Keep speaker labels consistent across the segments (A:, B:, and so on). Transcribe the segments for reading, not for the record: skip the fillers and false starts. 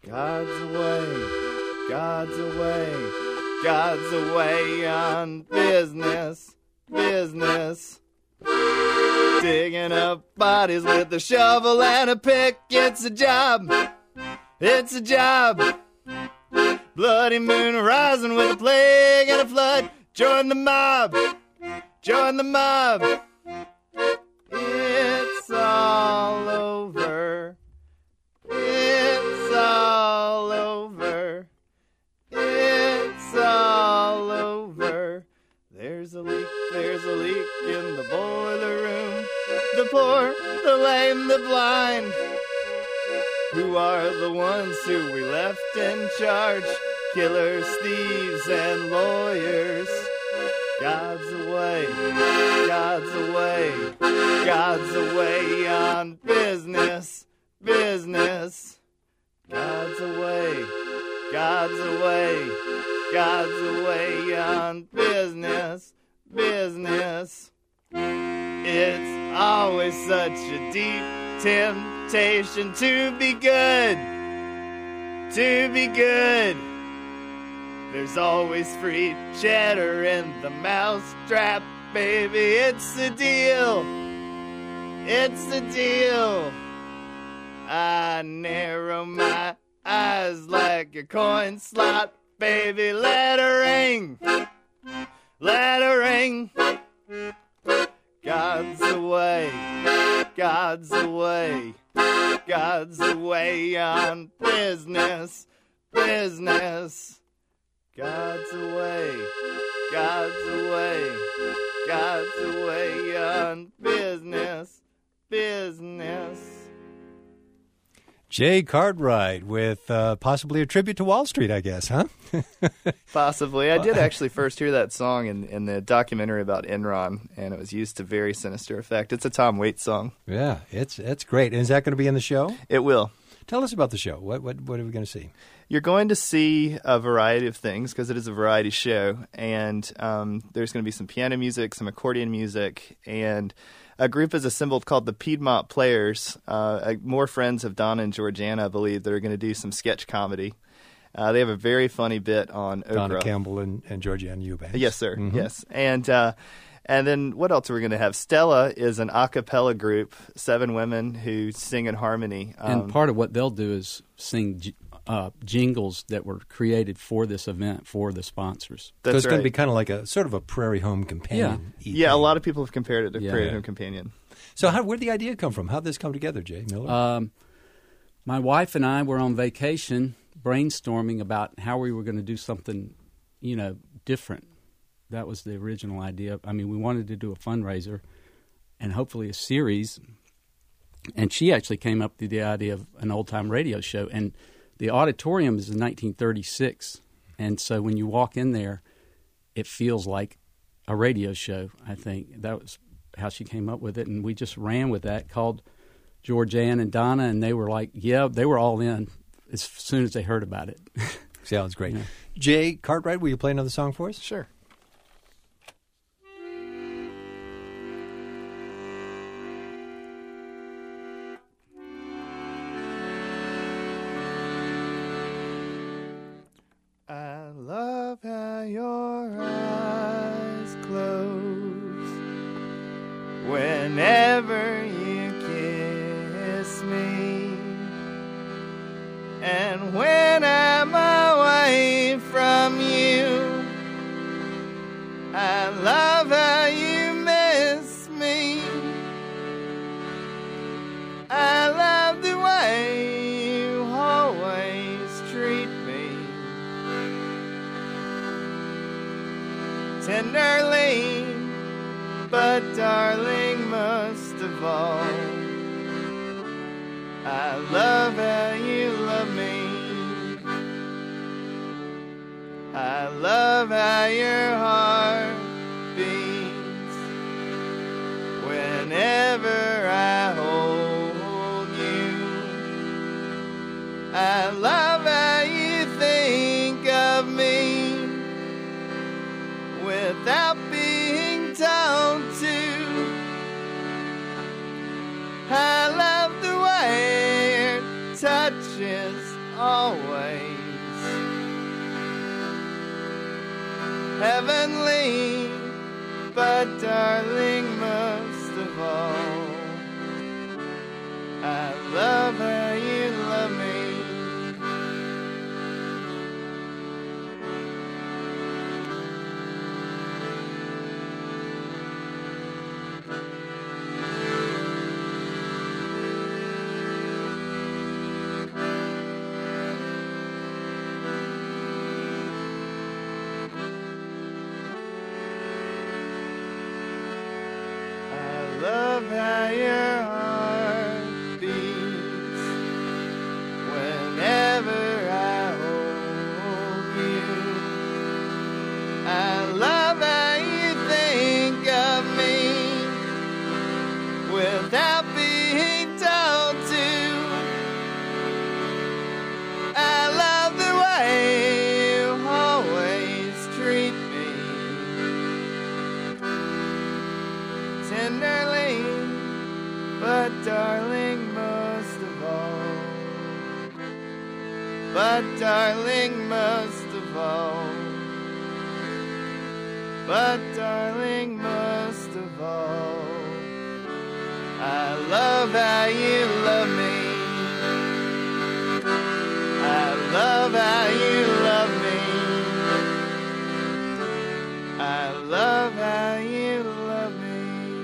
A: God's away, God's away, God's away on business, business. Digging up bodies with a shovel and a pick. It's a job, it's a job. Bloody moon rising with a plague and a flood. Join the mob, join the mob. It's all over, it's all over, it's all over. There's a leak in the boiler room. The poor, the lame, the blind. Who are the ones who we left in charge? Killers, thieves, and lawyers. God's away, God's away, God's away on business, business. God's away, God's away, God's away on business, business. It's always such a deep temptation to be good, to be good. There's always free cheddar in the mousetrap, baby. It's a deal, it's a deal. I narrow my eyes like a coin slot, baby. Let her ring, let her ring. God's away, God's away, God's away on business, business. God's away, God's away, God's away on business, business.
B: Jay Cartwright with possibly a tribute to Wall Street, I guess, huh?
A: Possibly. I did actually first hear that song in the documentary about Enron, and it was used to very sinister effect. It's a Tom Waits song.
B: Yeah, it's great. And is that going to be in the show?
A: It will.
B: Tell us about the show. What are we going to see?
A: You're going to see a variety of things because it is a variety show, and there's going to be some piano music, some accordion music, and a group is assembled called the Piedmont Players. More friends of Donna and Georgiana, I believe, that are going to do some sketch comedy. They have a very funny bit on okra.
B: Donna Campbell and Georgiana Eubanks.
A: Yes, sir.
B: Mm-hmm.
A: Yes. And then what else are we going to have? Stella is an a cappella group, 7 women who sing in harmony.
C: And part of what they'll do is sing jingles that were created for this event for the sponsors.
B: So it's going to be kind of like a sort of a Prairie Home Companion.
A: Yeah, a lot of people have compared it to Prairie Home Companion.
B: So where'd the idea come from? How'd this come together, Jay Miller?
C: My wife and I were on vacation brainstorming about how we were going to do something, different. That was the original idea. I mean, we wanted to do a fundraiser and hopefully a series. And she actually came up with the idea of an old-time radio show. And the auditorium is in 1936. And so when you walk in there, it feels like a radio show, I think. That was how she came up with it. And we just ran with that, called Georgianne and Donna, and they were like, yeah, they were all in as soon as they heard about it.
B: Sounds great. Yeah. Jay Cartwright, will you play another song for us?
A: Sure. I love how your eyes close whenever you kiss me, and when I'm away from you, I love how you miss me. I love the way you always treat me tenderly, but darling, most of all, I love how you love me. I love how your heart beats whenever I hold you. I love how you think of me without being told to. I love the way your touch is always always heavenly, but darling, most of all, I love how you love me. Love how your heart beats whenever I hold you. I love how you think of me without being told to. I love the way you always treat me tenderly, but darling, most of all, but darling, most of all, but darling, most of all, I love how you love me. I love how you love me. I love how you love me.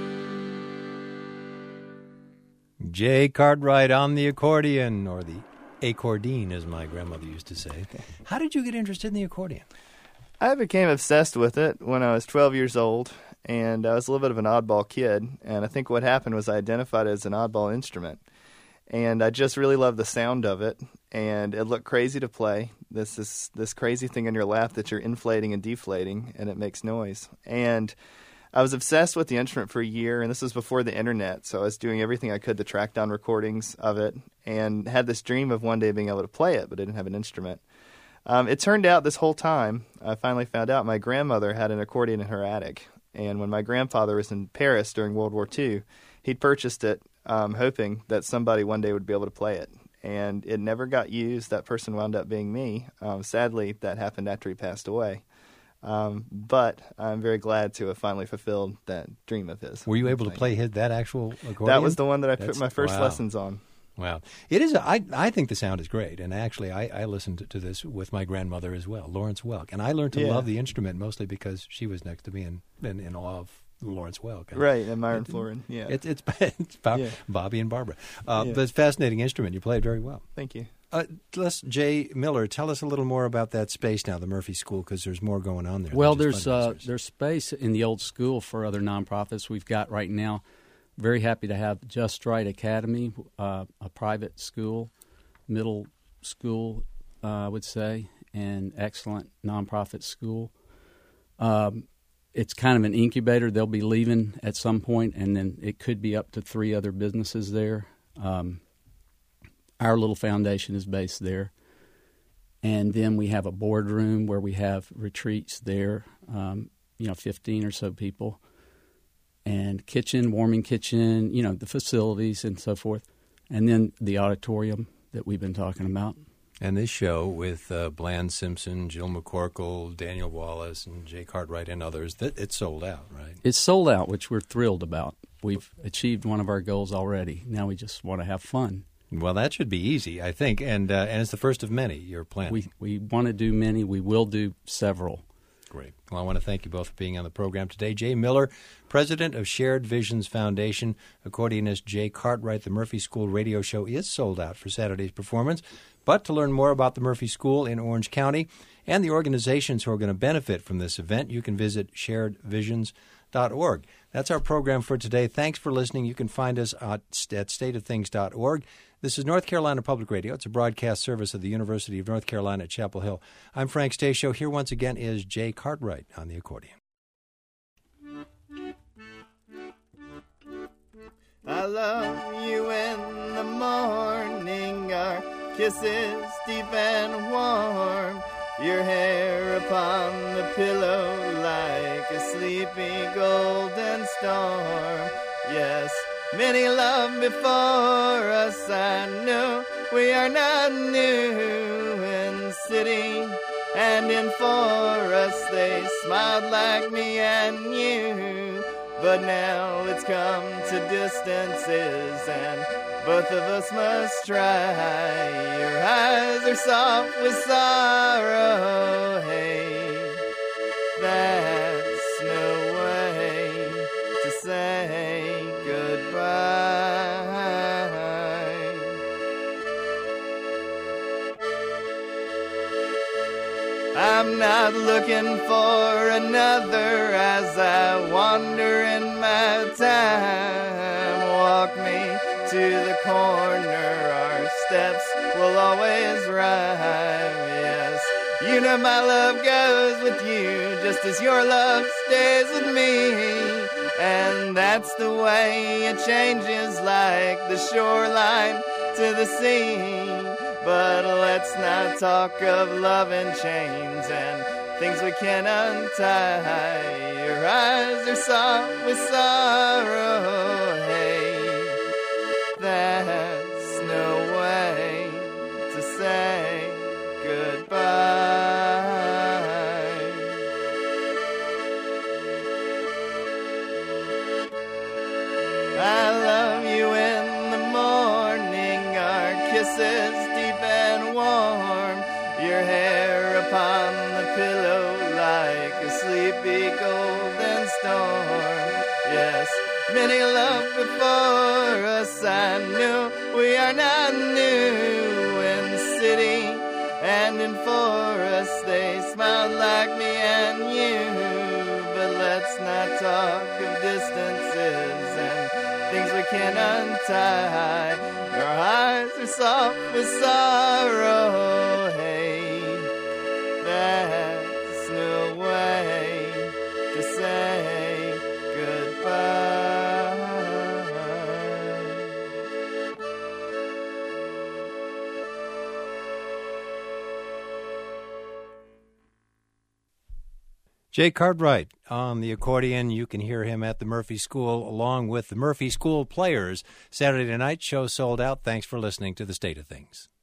B: Jay Cartwright on the accordion, or the accordion, as my grandmother used to say. How did you get interested in the accordion?
A: I became obsessed with it when I was 12 years old, and I was a little bit of an oddball kid, and I think what happened was I identified it as an oddball instrument, and I just really loved the sound of it, and it looked crazy to play. This crazy thing in your lap that you're inflating and deflating, and it makes noise. And I was obsessed with the instrument for a year, and this was before the internet, so I was doing everything I could to track down recordings of it, and had this dream of one day being able to play it, but I didn't have an instrument. It turned out this whole time, I finally found out my grandmother had an accordion in her attic, and when my grandfather was in Paris during World War II, he'd purchased it hoping that somebody one day would be able to play it, and it never got used. That person wound up being me. Sadly, that happened after he passed away. But I'm very glad to have finally fulfilled that dream of his.
B: Were you able to play that actual accordion?
A: That was the one that I put my first lessons on.
B: Wow. It is. I think the sound is great, and actually I listened to this with my grandmother as well, Lawrence Welk, and I learned to love the instrument mostly because she was next to me and in awe of Lawrence Welk.
A: Right, and Myron Florin. Yeah,
B: it's about Bobby and Barbara. But it's a fascinating instrument. You played very well.
A: Thank you.
B: Jay Miller, tell us a little more about that space now, the Murphy School, because there's more going on there.
C: Well, there's space in the old school for other nonprofits we've got right now. Very happy to have Just Right Academy, a private school, middle school, I would say, and excellent nonprofit school. It's kind of an incubator. They'll be leaving at some point, and then it could be up to 3 other businesses there. Our little foundation is based there. And then we have a boardroom where we have retreats there, 15 or so people. And kitchen, warming kitchen, the facilities and so forth. And then the auditorium that we've been talking about.
B: And this show with Bland Simpson, Jill McCorkle, Daniel Wallace, and Jay Cartwright and others, it's sold out, right?
C: It's sold out, which we're thrilled about. We've achieved one of our goals already. Now we just want to have fun.
B: Well, that should be easy, I think. And it's the first of many you're planning.
C: We want to do many. We will do several.
B: Great. Well, I want to thank you both for being on the program today. Jay Miller, president of Shared Visions Foundation, accordionist Jay Cartwright. The Murphy School radio show is sold out for Saturday's performance. But to learn more about the Murphy School in Orange County and the organizations who are going to benefit from this event, you can visit sharedvisions.org. That's our program for today. Thanks for listening. You can find us at stateofthings.org. This is North Carolina Public Radio. It's a broadcast service of the University of North Carolina at Chapel Hill. I'm Frank Stasio. Here once again is Jay Cartwright on the accordion.
A: I love you in the morning, our kisses deep and warm, your hair upon the pillow like a sleepy golden storm. Yes, Many loved before us, I know we are not new in city and in forest. They smiled like me and you, but now it's come to distances and both of us must try. Your eyes are soft with sorrow, hey, that's no way to say goodbye. I'm not looking for another as I wander in my time. Walk me to the corner, our steps will always rhyme, yes. You know my love goes with you just as your love stays with me. And that's the way it changes like the shoreline to the sea. But let's not talk of love and chains and things we can't untie. Your eyes are soft with sorrow, hey, that's no way to say goodbye. I love you in the morning, our kisses deep and warm, your hair upon the pillow like a sleepy golden storm. Yes, many loved before us, I knew we are not new in city and in forest. They smiled like me and you, but let's not talk of distances and things we can't untie. Your eyes are soft with sorrow, hey, that's no way to say goodbye.
B: Jay Cartwright on the accordion. You can hear him at the Murphy School along with the Murphy School Players. Saturday night show sold out. Thanks for listening to The State of Things.